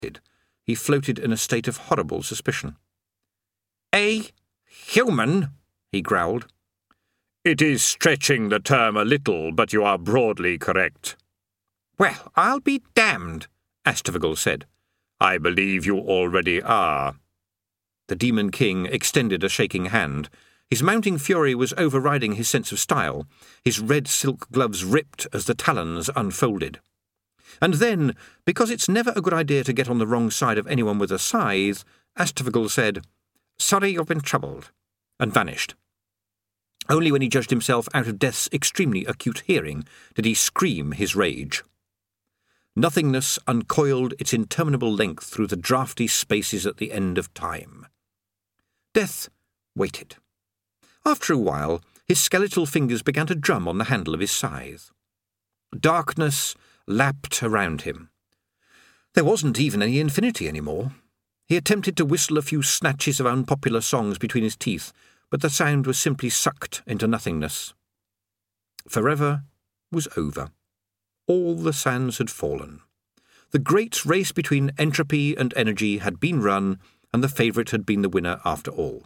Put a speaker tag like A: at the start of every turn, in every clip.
A: he floated in a state of horrible suspicion. "A human?" he growled. "It is stretching the term a little, but you are broadly correct." "Well, I'll be damned," Astafagel said. "I believe you already are." The Demon King extended a shaking hand. His mounting fury was overriding his sense of style. His red silk gloves ripped as the talons unfolded. And then, because it's never a good idea to get on the wrong side of anyone with a scythe, Astafagel said, "Sorry you've been troubled," and vanished. Only when he judged himself out of Death's extremely acute hearing did he scream his rage. Nothingness uncoiled its interminable length through the draughty spaces at the end of time. Death waited. After a while, his skeletal fingers began to drum on the handle of his scythe. Darkness lapped around him. There wasn't even any infinity anymore. He attempted to whistle a few snatches of unpopular songs between his teeth, but the sound was simply sucked into nothingness. Forever was over. All the sands had fallen. The great race between entropy and energy had been run, and the favourite had been the winner after all.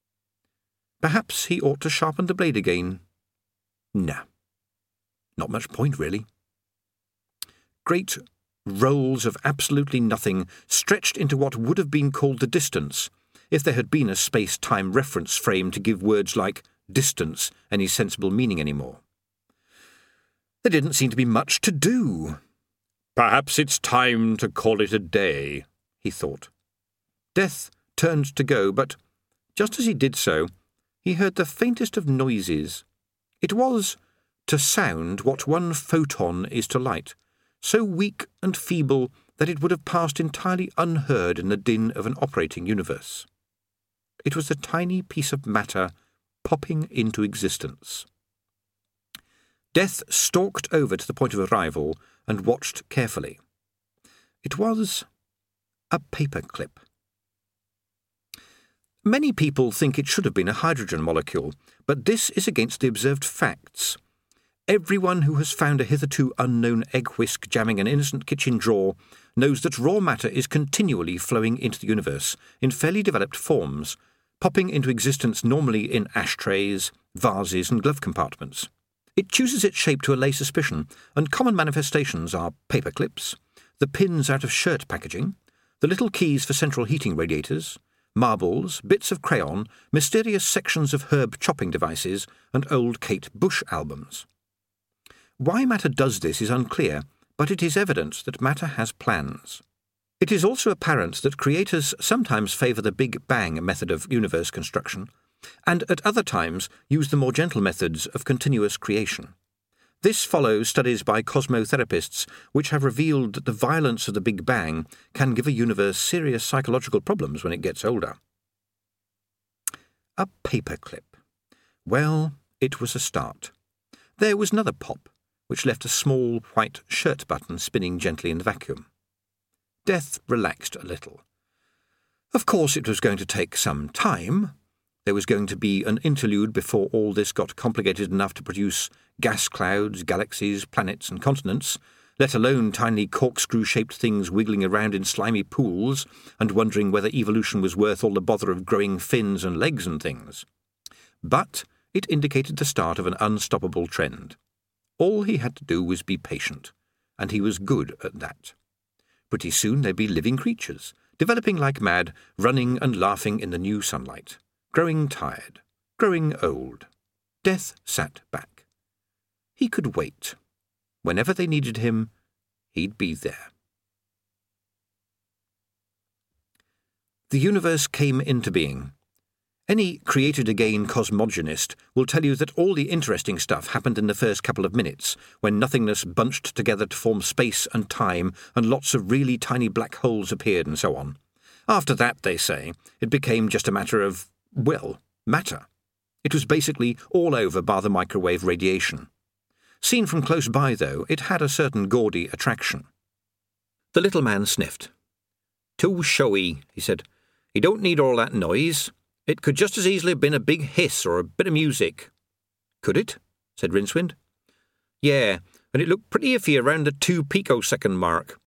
A: Perhaps he ought to sharpen the blade again. Nah. Not much point, really. Great rolls of absolutely nothing stretched into what would have been called the distance, if there had been a space-time reference frame to give words like distance any sensible meaning anymore. There didn't seem to be much to do. "Perhaps it's time to call it a day," he thought. Death turned to go, but just as he did so, he heard the faintest of noises. It was, to sound, what one photon is to light, so weak and feeble that it would have passed entirely unheard in the din of an operating universe. It was a tiny piece of matter popping into existence. Death stalked over to the point of arrival and watched carefully. It was a paperclip. Many people think it should have been a hydrogen molecule, but this is against the observed facts. Everyone who has found a hitherto unknown egg whisk jamming an innocent kitchen drawer knows that raw matter is continually flowing into the universe in fairly developed forms, popping into existence normally in ashtrays, vases and glove compartments. It chooses its shape to allay suspicion, and common manifestations are paperclips, the pins out of shirt packaging, the little keys for central heating radiators, marbles, bits of crayon, mysterious sections of herb chopping devices, and old Kate Bush albums. Why matter does this is unclear, but it is evident that matter has plans. It is also apparent that creators sometimes favour the Big Bang method of universe construction, and at other times use the more gentle methods of continuous creation. This follows studies by cosmotherapists which have revealed that the violence of the Big Bang can give a universe serious psychological problems when it gets older. A paperclip. Well, it was a start. There was another pop, which left a small white shirt button spinning gently in the vacuum. Death relaxed a little. Of course it was going to take some time. There was going to be an interlude before all this got complicated enough to produce gas clouds, galaxies, planets and continents, let alone tiny corkscrew-shaped things wiggling around in slimy pools and wondering whether evolution was worth all the bother of growing fins and legs and things. But it indicated the start of an unstoppable trend. All he had to do was be patient, and he was good at that. Pretty soon there'd be living creatures, developing like mad, running and laughing in the new sunlight. Growing tired, growing old. Death sat back. He could wait. Whenever they needed him, he'd be there. The universe came into being. Any created-again cosmogonist will tell you that all the interesting stuff happened in the first couple of minutes, when nothingness bunched together to form space and time, and lots of really tiny black holes appeared and so on. After that, they say, it became just a matter of, well, matter. It was basically all over bar the microwave radiation. Seen from close by, though, it had a certain gaudy attraction. The little man sniffed. "Too showy," he said. "You don't need all that noise. It could just as easily have been a big hiss or a bit of music." "Could it?" said Rincewind. "Yeah, and it looked pretty iffy around the 2 picosecond mark.